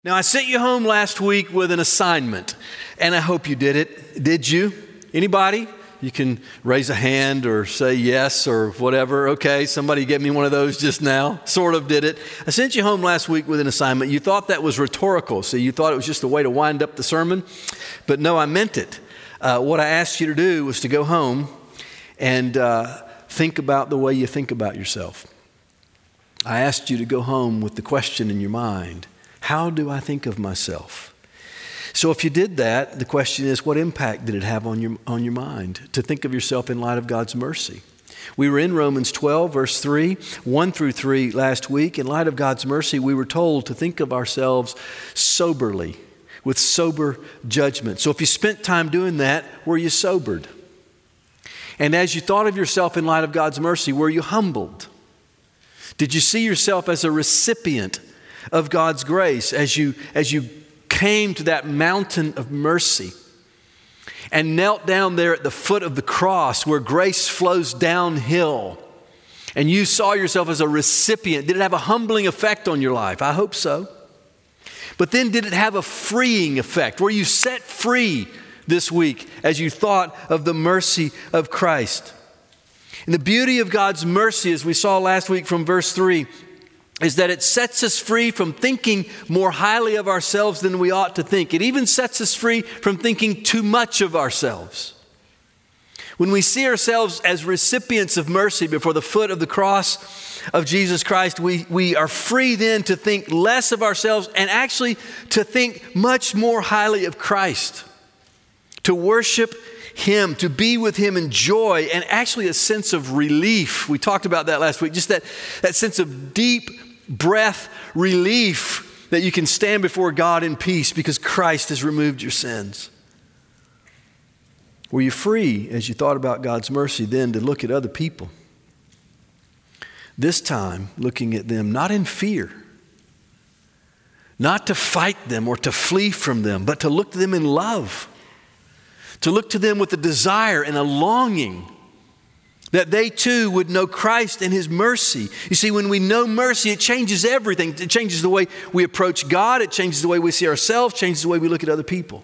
Now, I sent you home last week with an assignment, and I hope you did it. Did you? Anybody? You can raise a hand or say yes or whatever. Okay, somebody gave me one of those just now. Sort of did it. I sent you home last week with an assignment. You thought that was rhetorical, so you thought it was just a way to wind up the sermon. But no, I meant it. What I asked you to do was to go home and think about the way you think about yourself. I asked you to go home with the question in your mind, how do I think of myself? So if you did that, the question is, what impact did it have on your mind to think of yourself in light of God's mercy? We were in Romans 12, verse 3, 1 through 3 last week. In light of God's mercy, we were told to think of ourselves soberly, with sober judgment. So if you spent time doing that, were you sobered? And as you thought of yourself in light of God's mercy, were you humbled? Did you see yourself as a recipient of God's grace as you came to that mountain of mercy and knelt down there at the foot of the cross where grace flows downhill, and you saw yourself as a recipient? Did it have a humbling effect on your life? I hope so. But then did it have a freeing effect? Were you set free this week as you thought of the mercy of Christ? And the beauty of God's mercy, as we saw last week from verse 3, is that it sets us free from thinking more highly of ourselves than we ought to think. It even sets us free from thinking too much of ourselves. When we see ourselves as recipients of mercy before the foot of the cross of Jesus Christ, we are free then to think less of ourselves and actually to think much more highly of Christ, to worship Him, to be with Him in joy and actually a sense of relief. We talked about that last week, just that sense of deep breath relief that you can stand before God in peace because Christ has removed your sins. Were you free as you thought about God's mercy then to look at other people? This time looking at them not in fear, not to fight them or to flee from them, but to look to them in love, to look to them with a desire and a longing that they too would know Christ and His mercy. You see, when we know mercy, it changes everything. It changes the way we approach God. It changes the way we see ourselves, changes the way we look at other people.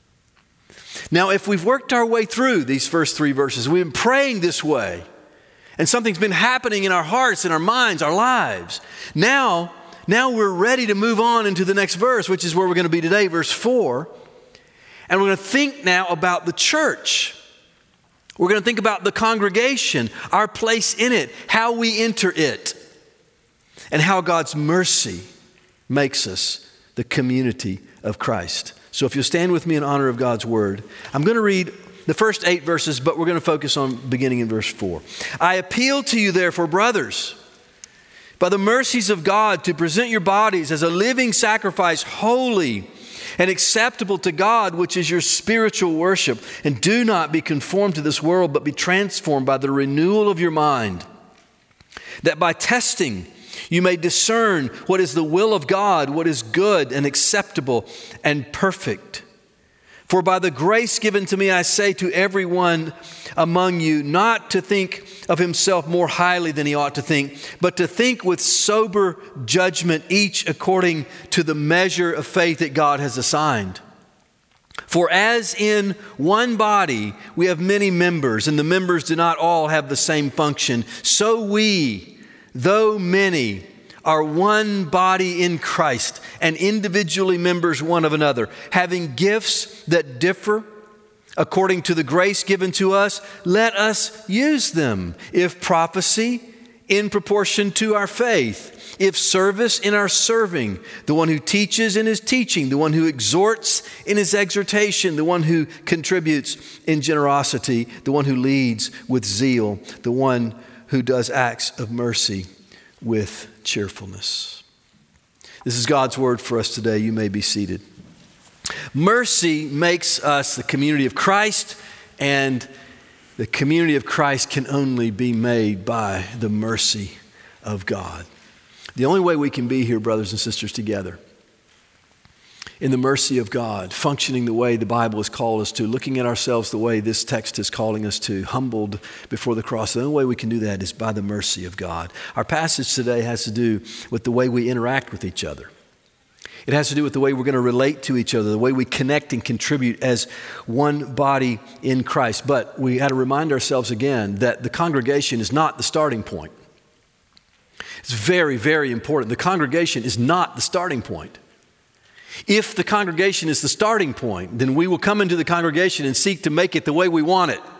Now, if we've worked our way through these first three verses, we've been praying this way, and something's been happening in our hearts, in our minds, our lives. Now we're ready to move on into the next verse, which is where we're going to be today, verse 4. And we're going to think now about the church. We're going to think about the congregation, our place in it, how we enter it, and how God's mercy makes us the community of Christ. So if you'll stand with me in honor of God's word, I'm going to read the first 8 verses, but we're going to focus on beginning in verse 4. I appeal to you, therefore, brothers, by the mercies of God, to present your bodies as a living sacrifice, holy and acceptable to God, which is your spiritual worship. And do not be conformed to this world, but be transformed by the renewal of your mind, that by testing you may discern what is the will of God, what is good and acceptable and perfect. For by the grace given to me, I say to everyone among you, not to think of himself more highly than he ought to think, but to think with sober judgment, each according to the measure of faith that God has assigned. For as in one body we have many members, and the members do not all have the same function, so we, though many, are one body in Christ and individually members one of another, having gifts that differ according to the grace given to us. Let us use them. If prophecy, in proportion to our faith. If service, in our serving. The one who teaches in his teaching. The one who exhorts in his exhortation. The one who contributes in generosity. The one who leads with zeal. The one who does acts of mercy with cheerfulness. This is God's word for us today. You may be seated. Mercy makes us the community of Christ, and the community of Christ can only be made by the mercy of God. The only way we can be here, brothers and sisters, together in the mercy of God, functioning the way the Bible has called us to, looking at ourselves the way this text is calling us to, humbled before the cross. The only way we can do that is by the mercy of God. Our passage today has to do with the way we interact with each other. It has to do with the way we're going to relate to each other, the way we connect and contribute as one body in Christ. But we had to remind ourselves again that the congregation is not the starting point. It's very, very important. The congregation is not the starting point. If the congregation is the starting point, then we will come into the congregation and seek to make it the way we want it.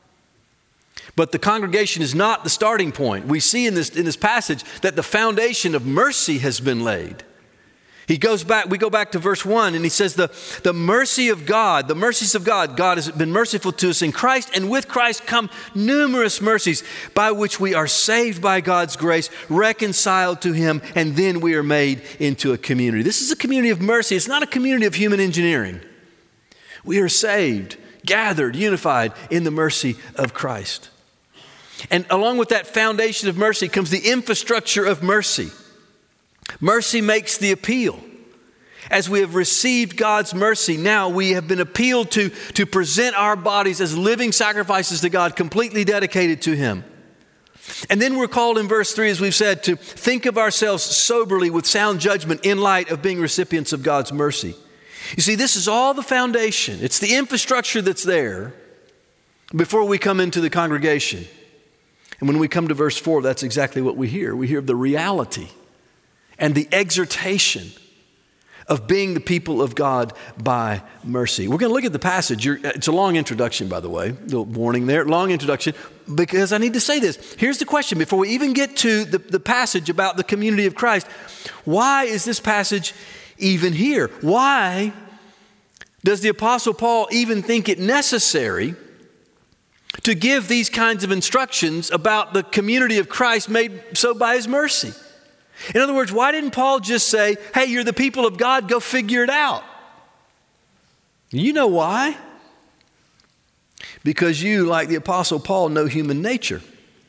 But the congregation is not the starting point. We see in this passage that the foundation of mercy has been laid. We go back to verse 1, and he says, the mercy of God, the mercies of God, God has been merciful to us in Christ, and with Christ come numerous mercies by which we are saved by God's grace, reconciled to Him, and then we are made into a community. This is a community of mercy. It's not a community of human engineering. We are saved, gathered, unified in the mercy of Christ. And along with that foundation of mercy comes the infrastructure of mercy. Mercy makes the appeal. As we have received God's mercy, now we have been appealed to present our bodies as living sacrifices to God, completely dedicated to Him. And then we're called in verse 3, as we've said, to think of ourselves soberly with sound judgment in light of being recipients of God's mercy. You see, this is all the foundation. It's the infrastructure that's there before we come into the congregation. And when we come to verse 4, that's exactly what we hear. We hear the reality and the exhortation of being the people of God by mercy. We're going to look at the passage. It's a long introduction, by the way. A little warning there. Long introduction, because I need to say this. Here's the question. Before we even get to the passage about the community of Christ, why is this passage even here? Why does the Apostle Paul even think it necessary to give these kinds of instructions about the community of Christ made so by His mercy? In other words, why didn't Paul just say, hey, you're the people of God, go figure it out? You know why? Because you, like the Apostle Paul, know human nature.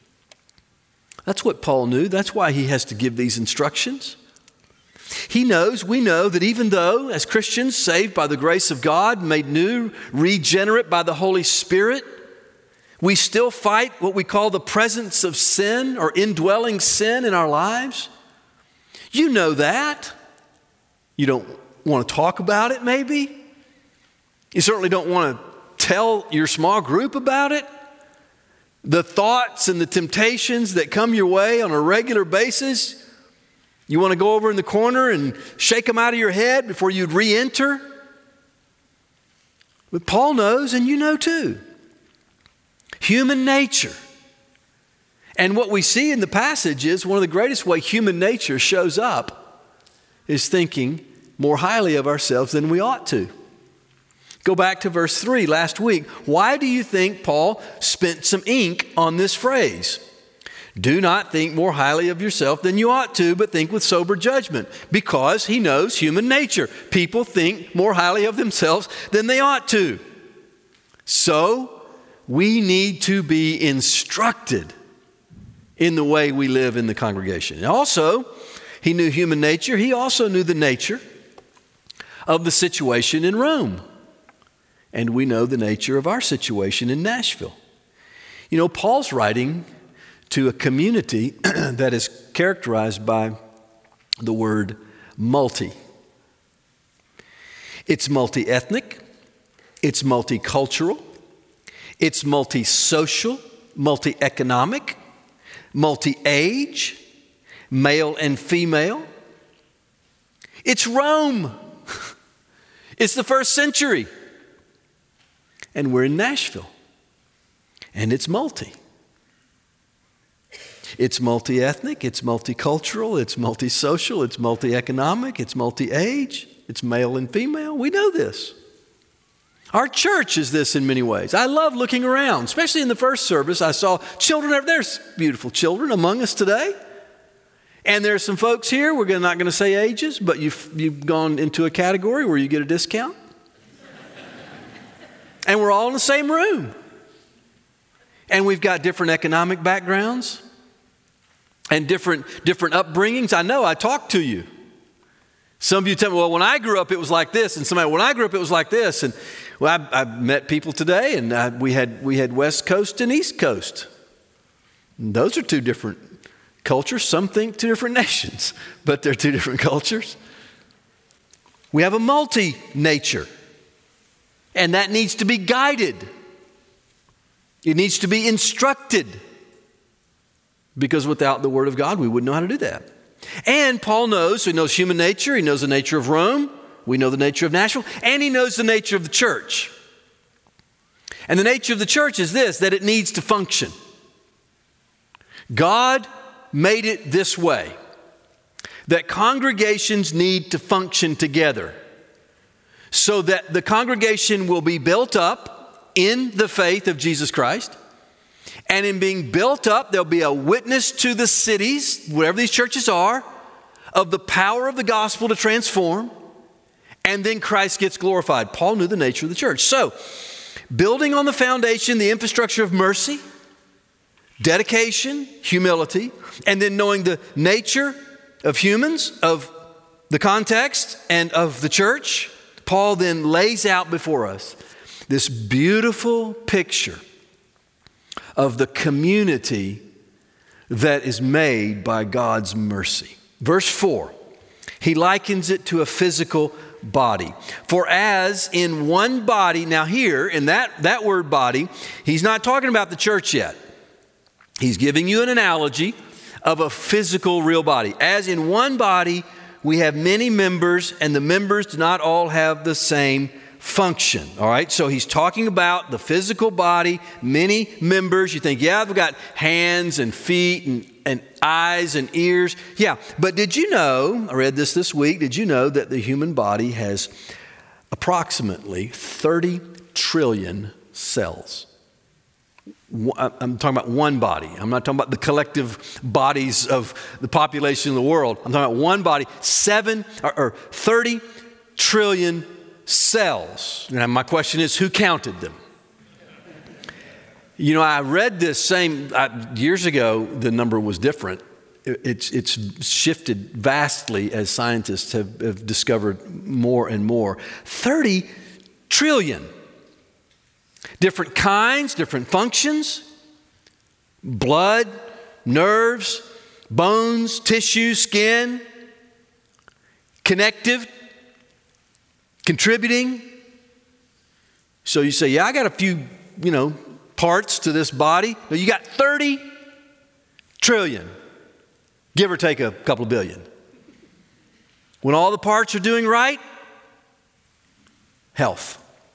That's what Paul knew. That's why he has to give these instructions. We know that even though, as Christians, saved by the grace of God, made new, regenerate by the Holy Spirit, we still fight what we call the presence of sin or indwelling sin in our lives. You know that. You don't want to talk about it, maybe. You certainly don't want to tell your small group about it. The thoughts and the temptations that come your way on a regular basis, you want to go over in the corner and shake them out of your head before you re-enter. But Paul knows, and you know too. Human nature. And what we see in the passage is one of the greatest ways human nature shows up is thinking more highly of ourselves than we ought to. Go back to verse 3 last week. Why do you think Paul spent some ink on this phrase? Do not think more highly of yourself than you ought to, but think with sober judgment. Because he knows human nature. People think more highly of themselves than they ought to. So we need to be instructed in the way we live in the congregation. And also, he knew human nature. He also knew the nature of the situation in Rome. And we know the nature of our situation in Nashville. You know, Paul's writing to a community that is characterized by the word multi. It's multi-ethnic, it's multicultural, it's multi-social, multi-economic, multi-age, male and female. It's Rome. It's the first century. And we're in Nashville. And it's multi. It's multi-ethnic, it's multicultural, it's multi-social, it's multi-economic, it's multi-age, it's male and female. We know this. Our church is this in many ways. I love looking around, especially in the first service. I saw children, there's beautiful children among us today. And there's some folks here, we're not going to say ages, but you've gone into a category where you get a discount. And we're all in the same room. And we've got different economic backgrounds and different upbringings. I know, I talked to you. Some of you tell me, well, when I grew up, it was like this. And somebody, when I grew up, it was like this. And well, I met people today, and we had West Coast and East Coast. And those are two different cultures. Some think two different nations, but they're two different cultures. We have a multi-nature, and that needs to be guided. It needs to be instructed, because without the Word of God, we wouldn't know how to do that. And Paul knows, so he knows human nature, he knows the nature of Rome, we know the nature of Nashville, and he knows the nature of the church. And the nature of the church is this, that it needs to function. God made it this way, that congregations need to function together so that the congregation will be built up in the faith of Jesus Christ. And in being built up, there'll be a witness to the cities, wherever these churches are, of the power of the gospel to transform. And then Christ gets glorified. Paul knew the nature of the church. So, building on the foundation, the infrastructure of mercy, dedication, humility, and then knowing the nature of humans, of the context, and of the church, Paul then lays out before us this beautiful picture of the community that is made by God's mercy. Verse 4, he likens it to a physical body. For as in one body, now here, in that word body, he's not talking about the church yet. He's giving you an analogy of a physical, real body. As in one body, we have many members, and the members do not all have the same function. All right, so he's talking about the physical body, many members. You think, yeah, I've got hands and feet and eyes and ears. Yeah, but did you know, I read this week, did you know that the human body has approximately 30 trillion cells? I'm talking about one body. I'm not talking about the collective bodies of the population of the world. I'm talking about one body, 30 trillion cells. And my question is, who counted them? You know, I read this years ago, the number was different. It's shifted vastly as scientists have discovered more and more. 30 trillion. Different kinds, different functions, blood, nerves, bones, tissue, skin, connective, contributing. So you say, yeah, I got a few, parts to this body. No, you got 30 trillion, give or take a couple of billion. When all the parts are doing right, health.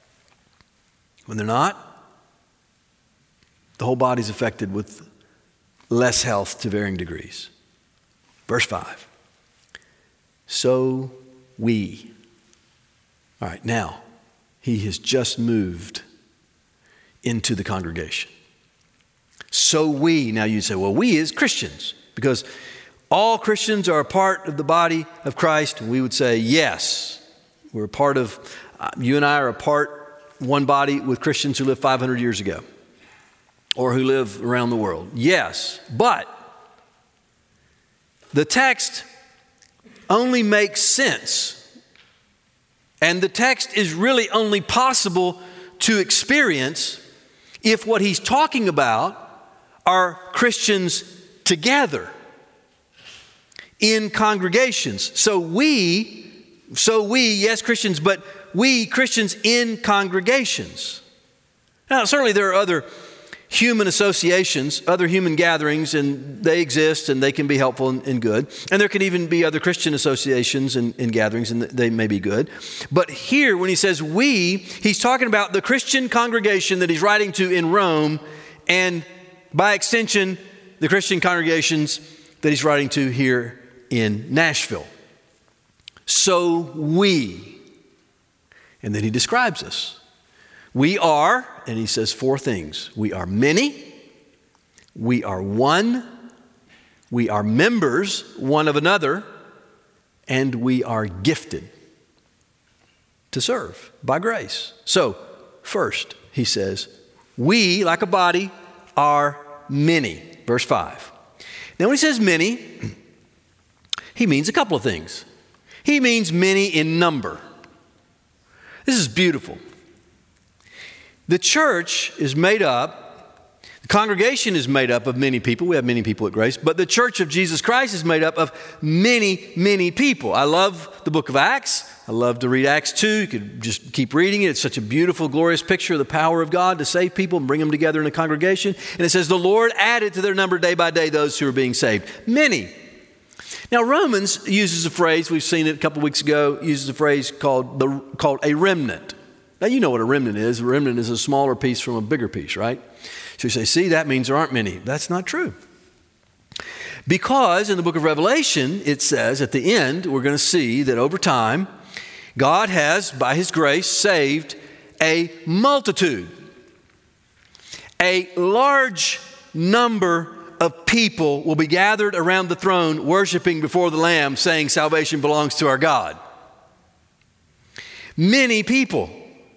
When they're not, the whole body's affected with less health to varying degrees. Verse 5. So we. All right, now, he has just moved into the congregation. So we. Now you say, well, we is Christians, because all Christians are a part of the body of Christ. And we would say, yes, we're a part of, you and I are a part, one body with Christians who lived 500 years ago or who live around the world. Yes, but the text only makes sense, and the text is really only possible to experience if what he's talking about are Christians together in congregations. So we, yes, Christians, but we Christians in congregations. Now, certainly there are other human associations, other human gatherings, and they exist and they can be helpful and good. And there can even be other Christian associations and gatherings, and they may be good. But here, when he says we, he's talking about the Christian congregation that he's writing to in Rome, and by extension, the Christian congregations that he's writing to here in Nashville. So we. And then he describes us. We are, and he says 4 things. We are many. We are one. We are members one of another. And we are gifted to serve by grace. So, first, he says, we, like a body, are many. Verse 5. Now, when he says many, he means a couple of things. He means many in number. This is beautiful. The church is made up, the congregation is made up of many people. We have many people at Grace, but the church of Jesus Christ is made up of many, many people. I love the book of Acts. I love to read Acts 2. You could just keep reading it. It's such a beautiful, glorious picture of the power of God to save people and bring them together in a congregation. And it says, the Lord added to their number day by day those who were being saved. Many. Now, Romans uses a phrase, we've seen it a couple weeks ago, uses a phrase called a remnant. Now, you know what a remnant is. A remnant is a smaller piece from a bigger piece, right? So you say, see, that means there aren't many. That's not true. Because in the book of Revelation, it says at the end, we're going to see that over time, God has, by His grace, saved a multitude. A large number of people will be gathered around the throne, worshiping before the Lamb, saying salvation belongs to our God. Many people.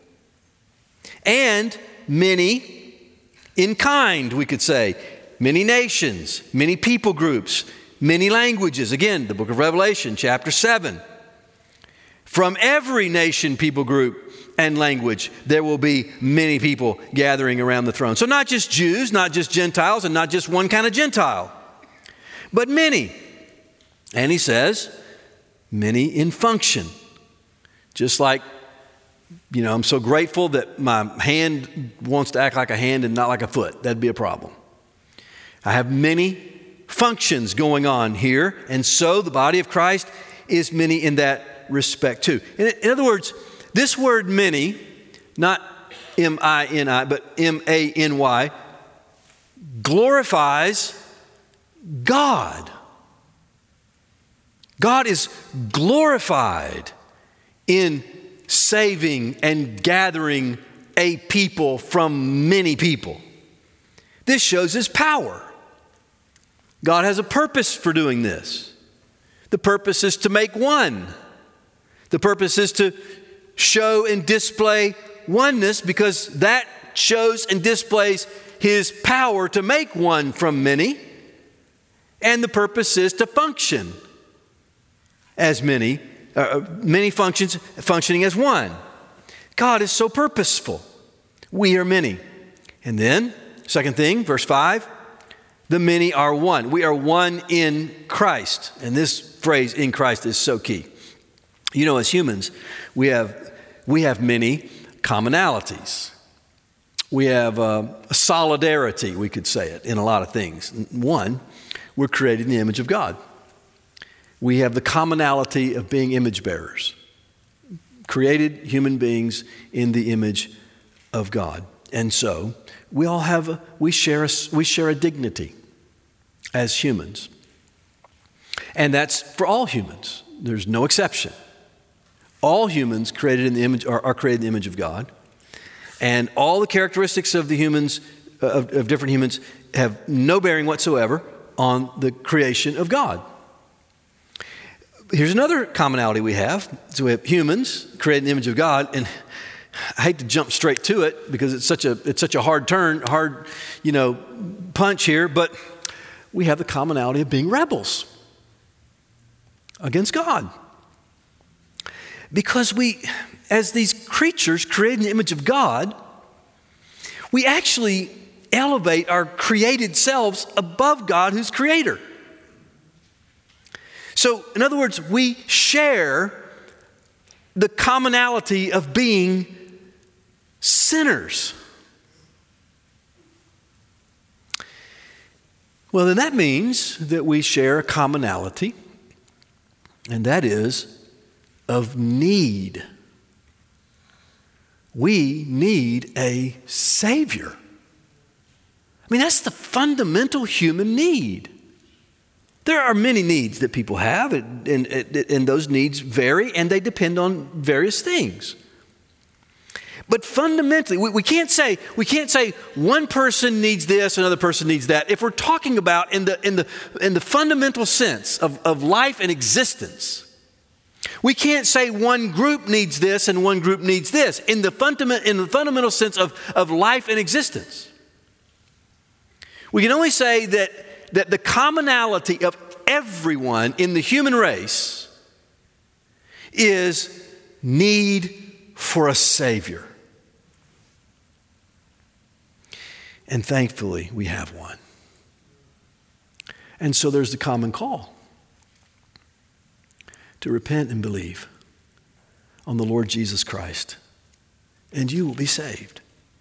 And many in kind, we could say. Many nations, many people groups, many languages. Again, the book of Revelation, chapter 7. From every nation, people group, and language, there will be many people gathering around the throne. So not just Jews, not just Gentiles, and not just one kind of Gentile, but many. And he says, many in function. Just like, I'm so grateful that my hand wants to act like a hand and not like a foot. That'd be a problem. I have many functions going on here, and so the body of Christ is many in that respect too. In other words, this word many, not M-I-N-I, but M-A-N-Y, glorifies God. God is glorified in saving and gathering a people from many people. This shows His power. God has a purpose for doing this. The purpose is to make one. The purpose is to show and display oneness, because that shows and displays His power to make one from many. And the purpose is to function as many functions functioning as one. God is so purposeful. We are many. And then, second thing, verse 5, the many are one. We are one in Christ. And this phrase, in Christ, is so key. As humans, we have many commonalities. We have a solidarity, we could say it, in a lot of things. One, we're created in the image of God. We have the commonality of being image bearers. Created human beings in the image of God. And so, we share a dignity as humans. And that's for all humans. There's no exception. All humans created in the image are created in the image of God. And all the characteristics of the humans, of different humans, have no bearing whatsoever on the creation of God. Here's another commonality we have. So we have humans created in the image of God, and I hate to jump straight to it because it's such a hard punch here, but we have the commonality of being rebels against God. Because we, as these creatures created in the image of God, we actually elevate our created selves above God, who's creator. So, in other words, we share the commonality of being sinners. Well, then that means that we share a commonality, and that is of need. We need a Savior. I mean, that's the fundamental human need. There are many needs that people have, and those needs vary, and they depend on various things. But fundamentally, we can't say one person needs this, another person needs that. If we're talking about in the fundamental sense of life and existence, we can't say one group needs this and one group needs this in the fundamental sense of life and existence. We can only say that the commonality of everyone in the human race is need for a Savior. And thankfully, we have one. And so there's the common call to repent and believe. on the Lord Jesus Christ, and you will be saved.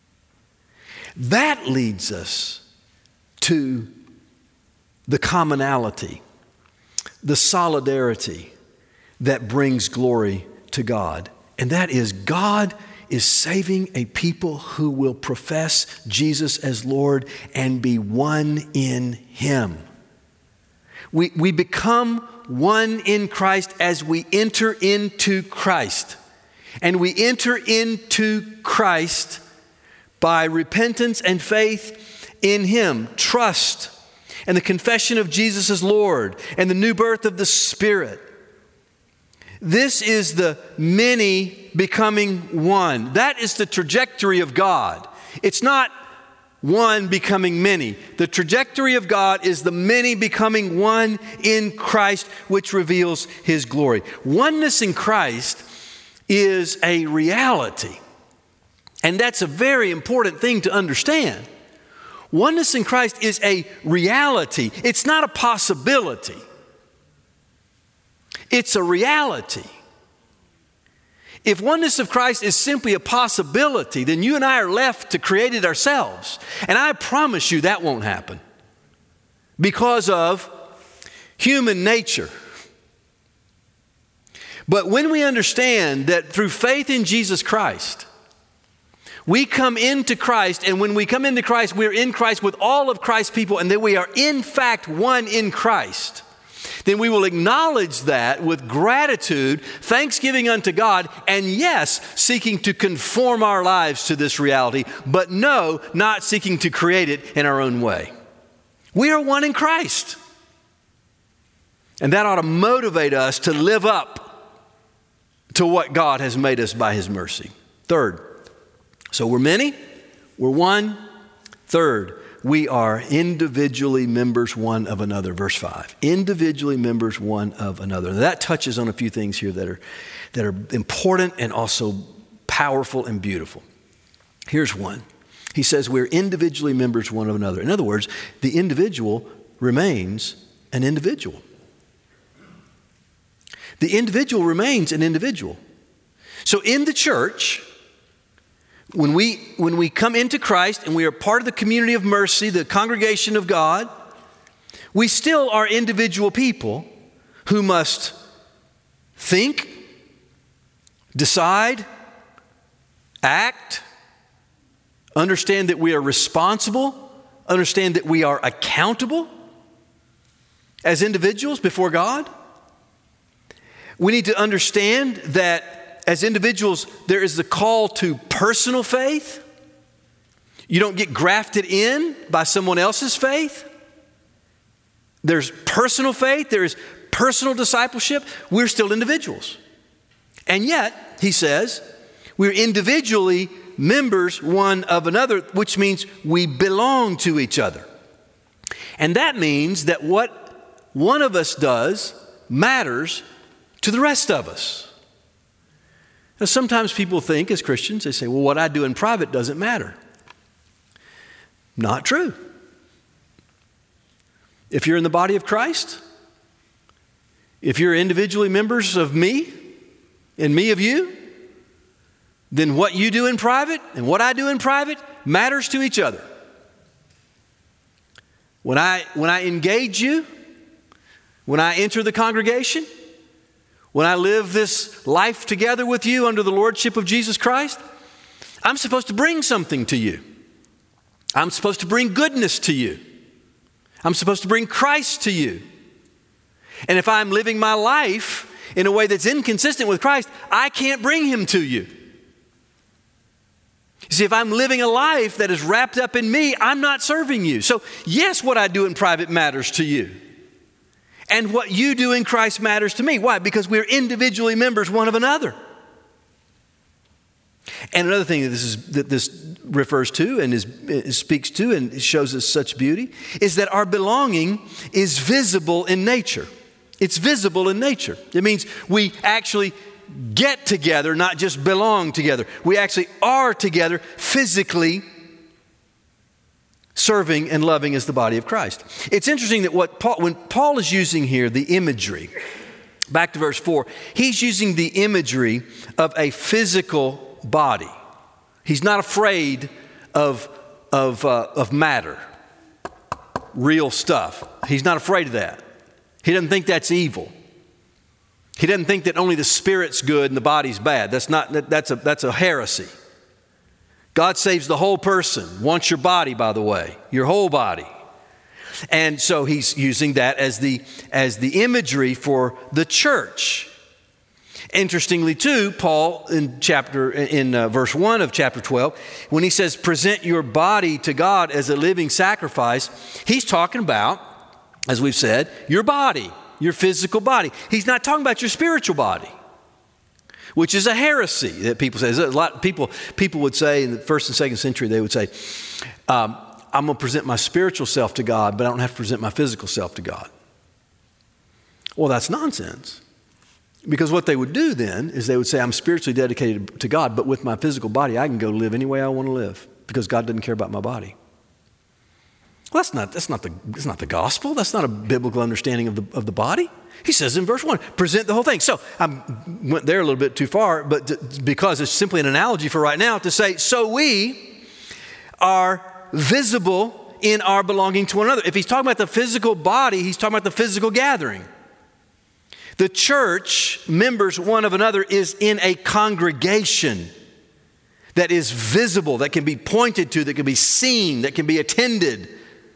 That leads us to the commonality, the solidarity that brings glory to God. And that is, God is saving a people who will profess Jesus as Lord and be one in Him. We become one in Christ as we enter into Christ. And we enter into Christ by repentance and faith in Him, trust, and the confession of Jesus as Lord, and the new birth of the Spirit. This is the many becoming one. That is the trajectory of God. It's not one becoming many. The trajectory of God is the many becoming one in Christ, which reveals His glory. Oneness in Christ is a reality. And that's a very important thing to understand. Oneness in Christ is a reality. It's not a possibility. It's a reality. If oneness of Christ is simply a possibility, then you and I are left to create it ourselves. And I promise you that won't happen because of human nature. But when we understand that through faith in Jesus Christ, we come into Christ, and when we come into Christ, we're in Christ with all of Christ's people, and that we are in fact one in Christ, then we will acknowledge that with gratitude, thanksgiving unto God, and yes, seeking to conform our lives to this reality, but no, not seeking to create it in our own way. We are one in Christ. And that ought to motivate us to live up to what God has made us by His mercy. Third, so we're many, we're one. Third, we are individually members one of another. Verse 5, individually members one of another. Now that touches on a few things here that are important and also powerful and beautiful. Here's one. He says we're individually members one of another. In other words, the individual remains an individual. The individual remains an individual. So in the church, when we come into Christ and we are part of the community of mercy, the congregation of God, we still are individual people who must think, decide, act, understand that we are responsible, understand that we are accountable as individuals before God. We need to understand that as individuals, there is the call to personal faith. You don't get grafted in by someone else's faith. There's personal faith. There is personal discipleship. We're still individuals. And yet, he says, we're individually members one of another, which means we belong to each other. And that means that what one of us does matters to the rest of us. Now, sometimes people think as Christians, they say, well, what I do in private doesn't matter. Not true. If you're in the body of Christ, if you're individually members of me and me of you, then what you do in private and what I do in private matters to each other. When I engage you, when I enter the congregation, when I live this life together with you under the lordship of Jesus Christ, I'm supposed to bring something to you. I'm supposed to bring goodness to you. I'm supposed to bring Christ to you. And if I'm living my life in a way that's inconsistent with Christ, I can't bring Him to you. You see, if I'm living a life that is wrapped up in me, I'm not serving you. So yes, what I do in private matters to you. And what you do in Christ matters to me. Why? Because we're individually members one of another. And another thing that this refers to and speaks to and shows us such beauty is that our belonging is visible in nature. It's visible in nature. It means we actually get together, not just belong together. We actually are together physically, serving and loving as the body of Christ. It's interesting that when Paul is using here the imagery back to verse 4, he's using the imagery of a physical body. He's not afraid of matter, real stuff. He's not afraid of that. He doesn't think that's evil. He doesn't think that only the spirit's good and the body's bad. That's a heresy. God saves the whole person. Wants your body, by the way, your whole body. And so he's using that as the imagery for the church. Interestingly, too, Paul in verse 1 of chapter 12, when he says, present your body to God as a living sacrifice, he's talking about, as we've said, your body, your physical body. He's not talking about your spiritual body, which is a heresy that people say. A lot of people would say in the first and second century, they would say, I'm going to present my spiritual self to God, but I don't have to present my physical self to God. Well, that's nonsense. Because what they would do then is they would say, I'm spiritually dedicated to God, but with my physical body, I can go live any way I want to live because God doesn't care about my body. Well, that's not the gospel. That's not a biblical understanding of the body. He says in verse 1, present the whole thing. So I went there a little bit too far, but because it's simply an analogy for right now to say, so we are visible in our belonging to one another. If he's talking about the physical body, he's talking about the physical gathering. The church, members one of another, is in a congregation that is visible, that can be pointed to, that can be seen, that can be attended.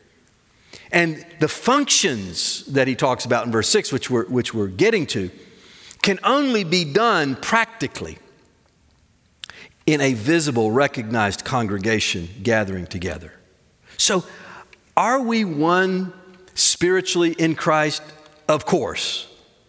And the functions that he talks about in verse 6, which we're getting to, can only be done practically in a visible, recognized congregation gathering together. So, are we one spiritually in Christ? Of course.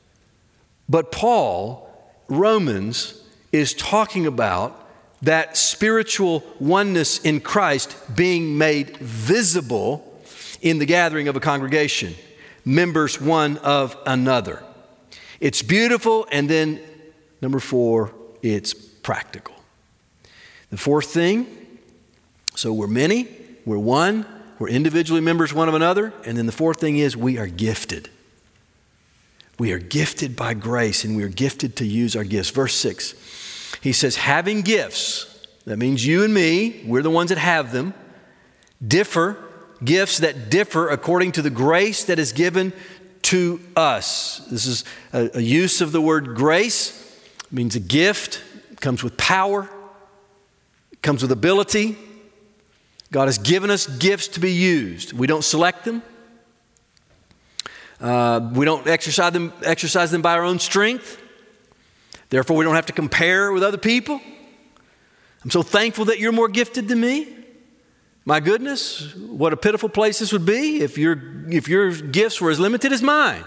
But Paul, Romans, is talking about that spiritual oneness in Christ being made visible in the gathering of a congregation, members one of another. It's beautiful, and then number 4, it's practical. The fourth thing, so we're many, we're one, we're individually members one of another, and then the fourth thing is we are gifted. We are gifted by grace, and we are gifted to use our gifts. Verse 6, he says, having gifts, that means you and me, we're the ones that have them, gifts that differ according to the grace that is given to us. This is a use of the word grace. It means a gift. It comes with power. It comes with ability. God has given us gifts to be used. We don't select them. We don't exercise them by our own strength. Therefore, we don't have to compare with other people. I'm so thankful that you're more gifted than me. My goodness, what a pitiful place this would be if your gifts were as limited as mine.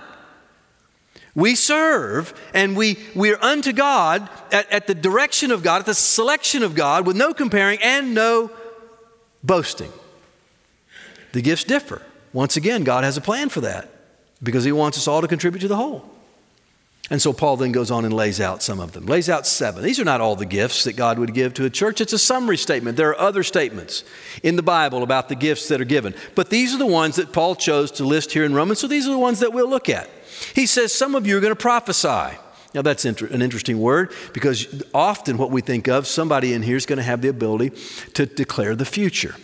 We serve and we are unto God at the direction of God, at the selection of God, with no comparing and no boasting. The gifts differ. Once again, God has a plan for that, because he wants us all to contribute to the whole. And so Paul then goes on and lays out some of them. Lays out 7. These are not all the gifts that God would give to a church. It's a summary statement. There are other statements in the Bible about the gifts that are given. But these are the ones that Paul chose to list here in Romans. So these are the ones that we'll look at. He says some of you are going to prophesy. Now that's an interesting word, because often what we think of, somebody in here is going to have the ability to declare the future.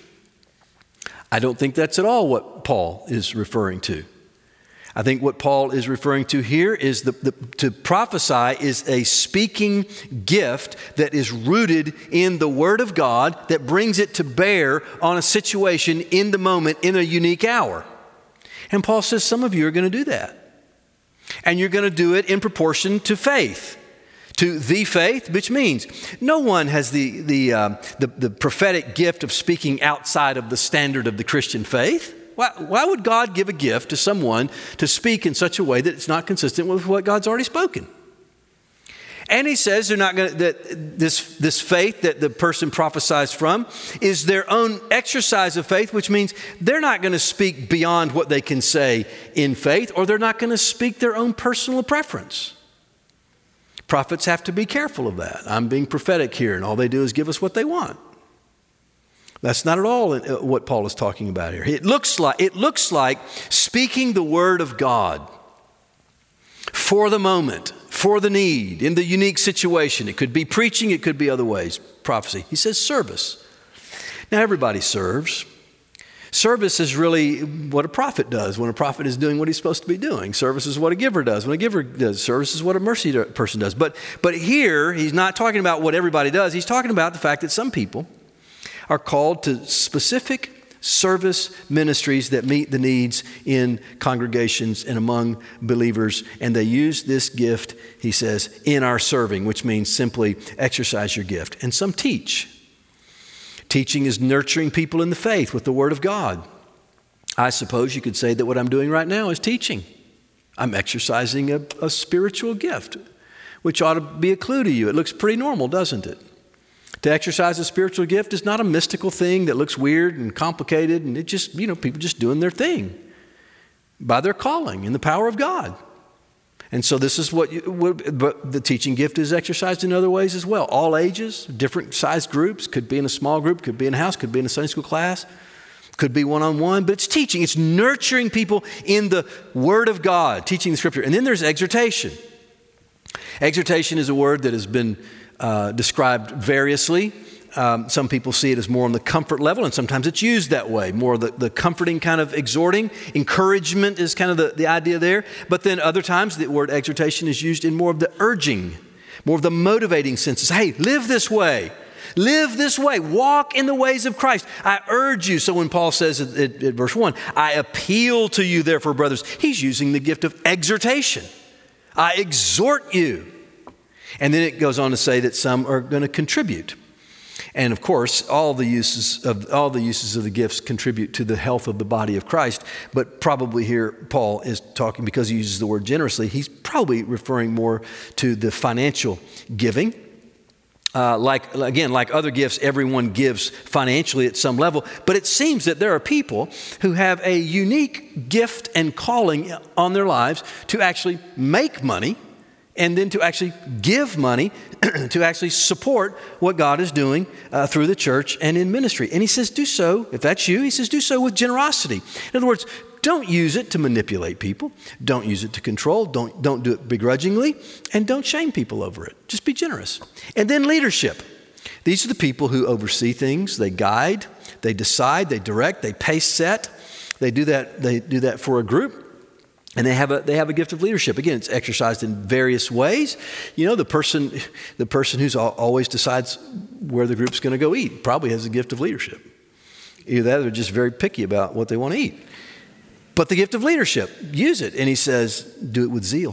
I don't think that's at all what Paul is referring to. I think what Paul is referring to here is to prophesy is a speaking gift that is rooted in the Word of God, that brings it to bear on a situation in the moment, in a unique hour. And Paul says some of you are going to do that. And you're going to do it in proportion to faith. To the faith, which means no one has the prophetic gift of speaking outside of the standard of the Christian faith. Why would God give a gift to someone to speak in such a way that it's not consistent with what God's already spoken? And he says they're not going to, that this faith that the person prophesies from is their own exercise of faith, which means they're not going to speak beyond what they can say in faith, or they're not going to speak their own personal preference. Prophets have to be careful of that. I'm being prophetic here, and all they do is give us what they want. That's not at all what Paul is talking about here. It looks like speaking the word of God for the moment, for the need, in the unique situation. It could be preaching, it could be other ways, prophecy. He says service. Now everybody serves. Service is really what a prophet does when a prophet is doing what he's supposed to be doing. Service is what a giver does when a giver does. Service is what a mercy person does. But here, he's not talking about what everybody does. He's talking about the fact that some people are called to specific service ministries that meet the needs in congregations and among believers. And they use this gift, he says, in our serving, which means simply exercise your gift. And some teach. Teaching is nurturing people in the faith with the Word of God. I suppose you could say that what I'm doing right now is teaching. I'm exercising a spiritual gift, which ought to be a clue to you. It looks pretty normal, doesn't it? To exercise a spiritual gift is not a mystical thing that looks weird and complicated, and it just, people just doing their thing by their calling in the power of God. And so this is but the teaching gift is exercised in other ways as well. All ages, different size groups, could be in a small group, could be in a house, could be in a Sunday school class, could be one-on-one, but it's teaching. It's nurturing people in the Word of God, teaching the Scripture. And then there's exhortation. Exhortation is a word that has been described variously. Some people see it as more on the comfort level, and sometimes it's used that way, more the comforting kind of exhorting. Encouragement is kind of the idea there. But then other times the word exhortation is used in more of the urging, more of the motivating senses. Hey, live this way. Live this way. Walk in the ways of Christ. I urge you. So when Paul says at verse 1, I appeal to you, therefore, brothers, he's using the gift of exhortation. I exhort you. And then it goes on to say that some are going to contribute. And of course, all the uses of the gifts contribute to the health of the body of Christ. But probably here, Paul is talking, because he uses the word generously, he's probably referring more to the financial giving. Like other gifts, everyone gives financially at some level. But it seems that there are people who have a unique gift and calling on their lives to actually make money, and then to actually give money to actually support what God is doing through the church and in ministry. And he says, do so, if that's you, he says, do so with generosity. In other words, don't use it to manipulate people. Don't use it to control. Don't do it begrudgingly. And don't shame people over it. Just be generous. And then leadership. These are the people who oversee things. They guide, they decide, they direct, they pace set. They do that for a group. And they have a gift of leadership. Again, it's exercised in various ways. The person who's always decides where the group's going to go eat probably has a gift of leadership. Either that or they're just very picky about what they want to eat. But the gift of leadership, use it. And he says, do it with zeal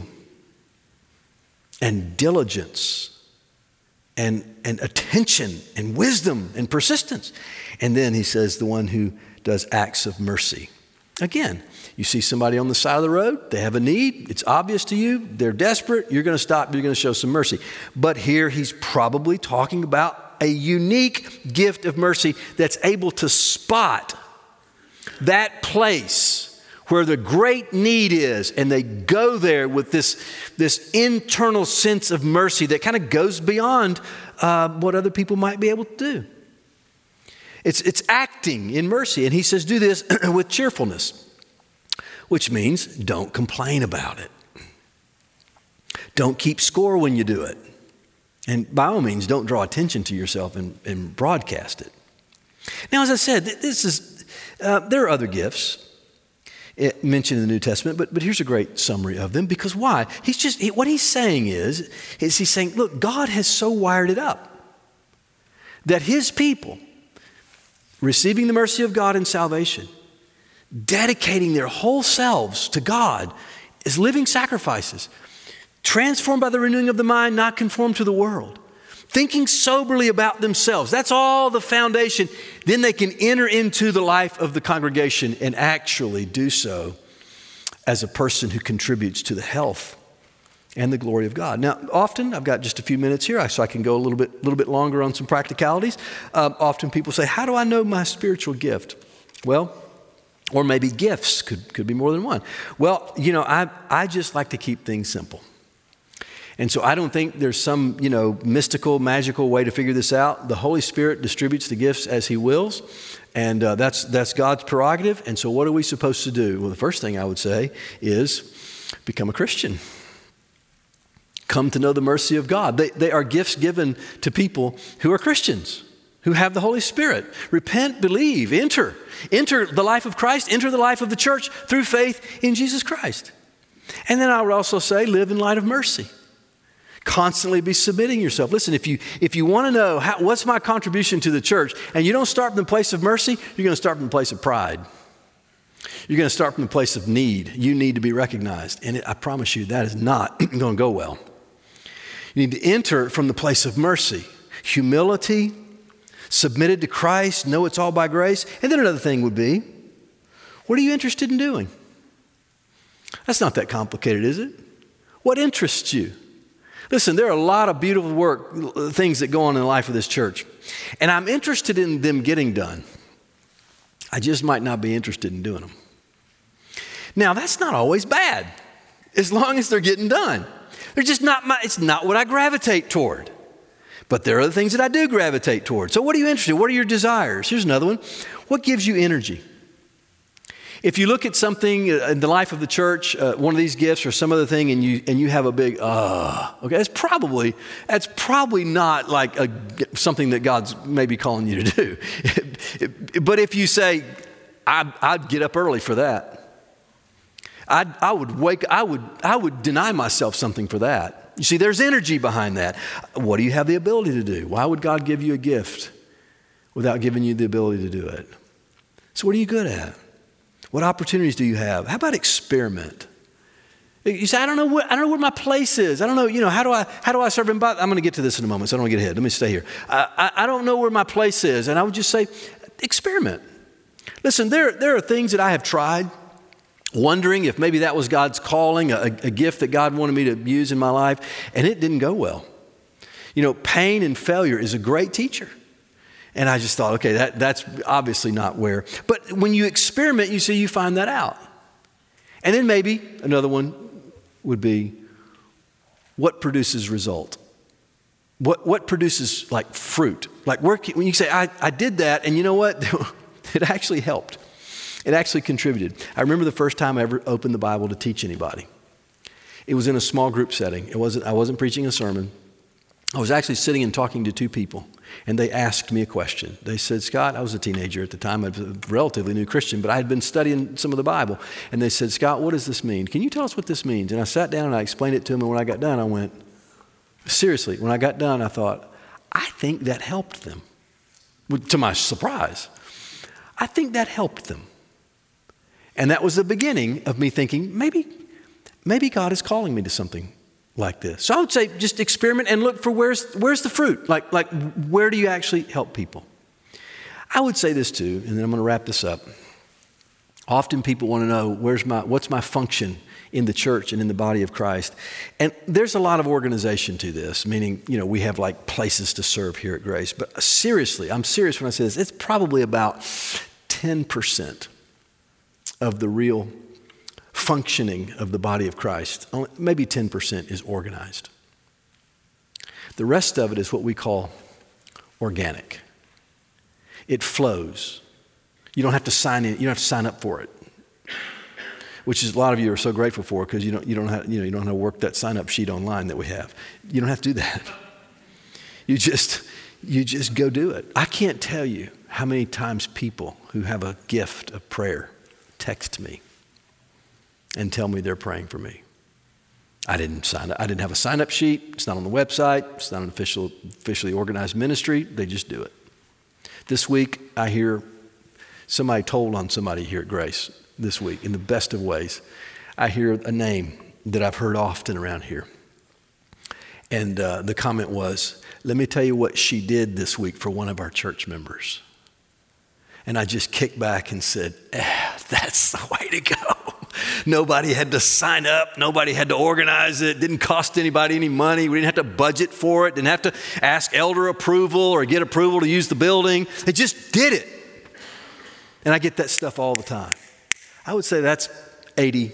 and diligence and attention and wisdom and persistence. And then he says, the one who does acts of mercy. Again, you see somebody on the side of the road, they have a need, it's obvious to you, they're desperate, you're going to stop, you're going to show some mercy. But here he's probably talking about a unique gift of mercy that's able to spot that place where the great need is, and they go there with this internal sense of mercy that kind of goes beyond what other people might be able to do. It's acting in mercy. And he says, do this with cheerfulness, which means don't complain about it. Don't keep score when you do it. And by all means, don't draw attention to yourself and broadcast it. Now, as I said, there are other gifts mentioned in the New Testament, but here's a great summary of them. Because why? What he's saying is he's saying, look, God has so wired it up that his people, receiving the mercy of God in salvation, dedicating their whole selves to God as living sacrifices, transformed by the renewing of the mind, not conformed to the world, thinking soberly about themselves. That's all the foundation. Then they can enter into the life of the congregation and actually do so as a person who contributes to the health and the glory of God. Now, often, I've got just a few minutes here, so I can go a little bit longer on some practicalities. Often people say, how do I know my spiritual gift? Well, or maybe gifts, could be more than one. Well, I just like to keep things simple. And so I don't think there's some, mystical, magical way to figure this out. The Holy Spirit distributes the gifts as he wills, and that's God's prerogative. And so what are we supposed to do? Well, the first thing I would say is become a Christian. come to know the mercy of God. They are gifts given to people who are Christians, who have the Holy Spirit. Repent, believe, enter the life of Christ, enter the life of the church through faith in Jesus Christ. And then I would also say, live in light of mercy. Constantly be submitting yourself. Listen, if you want to know what's my contribution to the church, and you don't start from the place of mercy, you're going to start from the place of pride. You're going to start from the place of need. You need to be recognized. And I promise you, that is not going to go well. You need to enter from the place of mercy, humility, submitted to Christ, know it's all by grace. And then another thing would be, what are you interested in doing? That's not that complicated, is it? What interests you? Listen, there are a lot of beautiful things that go on in the life of this church. And I'm interested in them getting done. I just might not be interested in doing them. Now, that's not always bad, as long as they're getting done. They're just it's not what I gravitate toward. But there are other things that I do gravitate toward. So what are you interested in? What are your desires? Here's another one. What gives you energy? If you look at something in the life of the church, one of these gifts or some other thing, and you have a big, okay, that's probably not like something that God's maybe calling you to do. But if you say, I'd get up early for that. I would deny myself something for that. You see, there's energy behind that. What do you have the ability to do? Why would God give you a gift without giving you the ability to do it? So what are you good at? What opportunities do you have? How about experiment? You say, I don't know where my place is. I don't know, how do I serve him? I'm going to get to this in a moment, so I don't get ahead. Let me stay here. I don't know where my place is. And I would just say, experiment. Listen, there are things that I have tried, wondering if maybe that was God's calling, a gift that God wanted me to use in my life, and it didn't go well. Pain and failure is a great teacher. And I just thought, okay, that's obviously not where. But when you experiment, you find that out. And then maybe another one would be, what produces result? What produces like fruit? Like when you say, I did that, and you know what? It actually helped. It actually contributed. I remember the first time I ever opened the Bible to teach anybody. It was in a small group setting. I wasn't preaching a sermon. I was actually sitting and talking to two people, and they asked me a question. They said, Scott, I was a teenager at the time. I was a relatively new Christian, but I had been studying some of the Bible. And they said, Scott, what does this mean? Can you tell us what this means? And I sat down and I explained it to them, and when I got done, I went, seriously, when I got done, I thought, I think that helped them. To my surprise, I think that helped them. And that was the beginning of me thinking, maybe God is calling me to something like this. So I would say just experiment and look for where's the fruit? Like where do you actually help people? I would say this too, and then I'm going to wrap this up. Often people want to know what's my function in the church and in the body of Christ. And there's a lot of organization to this, meaning, we have like places to serve here at Grace. But seriously, I'm serious when I say this, it's probably about 10% of the real functioning of the body of Christ. Maybe 10% is organized. The rest of it is what we call organic. It flows. You don't have to sign in. You don't have to sign up for it, which is a lot of you are so grateful for because you don't have to work that sign up sheet online that we have. You don't have to do that. You just go do it. I can't tell you how many times people who have a gift of prayer text me and tell me they're praying for me. I didn't sign up. I didn't have a sign-up sheet. It's not on the website. It's not an officially organized ministry. They just do it. This week, I hear somebody told on somebody here at Grace this week in the best of ways. I hear a name that I've heard often around here. And the comment was, let me tell you what she did this week for one of our church members. And I just kicked back and said, that's the way to go. Nobody had to sign up. Nobody had to organize it. Didn't cost anybody any money. We didn't have to budget for it. Didn't have to ask elder approval or get approval to use the building. They just did it. And I get that stuff all the time. I would say that's 80,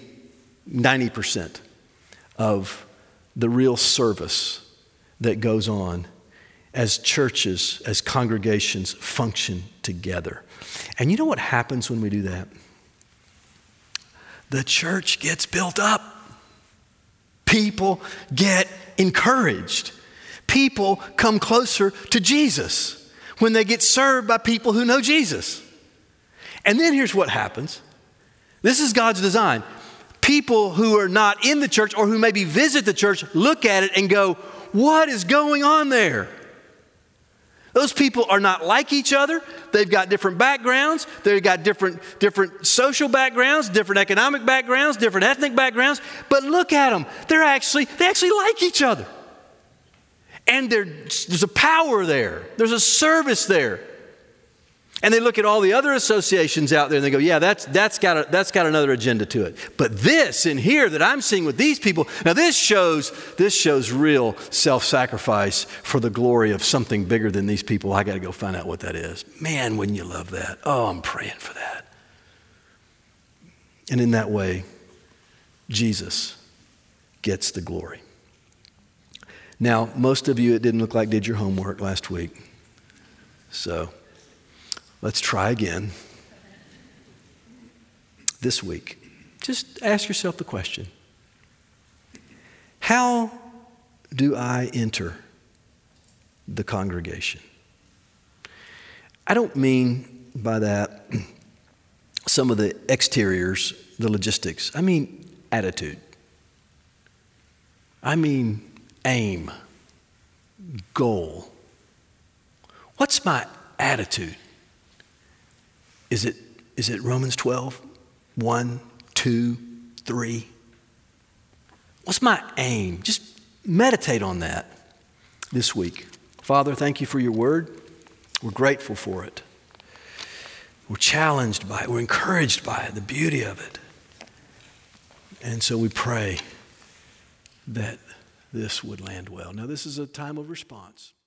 90% of the real service that goes on as churches, as congregations function together. And you know what happens when we do that? The church gets built up. People get encouraged. People come closer to Jesus when they get served by people who know Jesus. And then here's what happens. This is God's design. People who are not in the church or who maybe visit the church look at it and go, what is going on there? Those people are not like each other. They've got different backgrounds. They've got different social backgrounds, different economic backgrounds, different ethnic backgrounds. But look at them. They actually like each other. And there's a power there. There's a service there. And they look at all the other associations out there and they go, yeah, that's got another agenda to it. But this in here that I'm seeing with these people, now this shows real self-sacrifice for the glory of something bigger than these people. I got to go find out what that is. Man, wouldn't you love that? Oh, I'm praying for that. And in that way, Jesus gets the glory. Now, most of you, it didn't look like did your homework last week. So let's try again this week. Just ask yourself the question, how do I enter the congregation? I don't mean by that some of the exteriors, the logistics. I mean attitude. I mean aim, goal. What's my attitude? Is it Romans 12, 1, 2, 3? What's my aim? Just meditate on that this week. Father, thank you for your word. We're grateful for it. We're challenged by it. We're encouraged by it, the beauty of it. And so we pray that this would land well. Now, this is a time of response.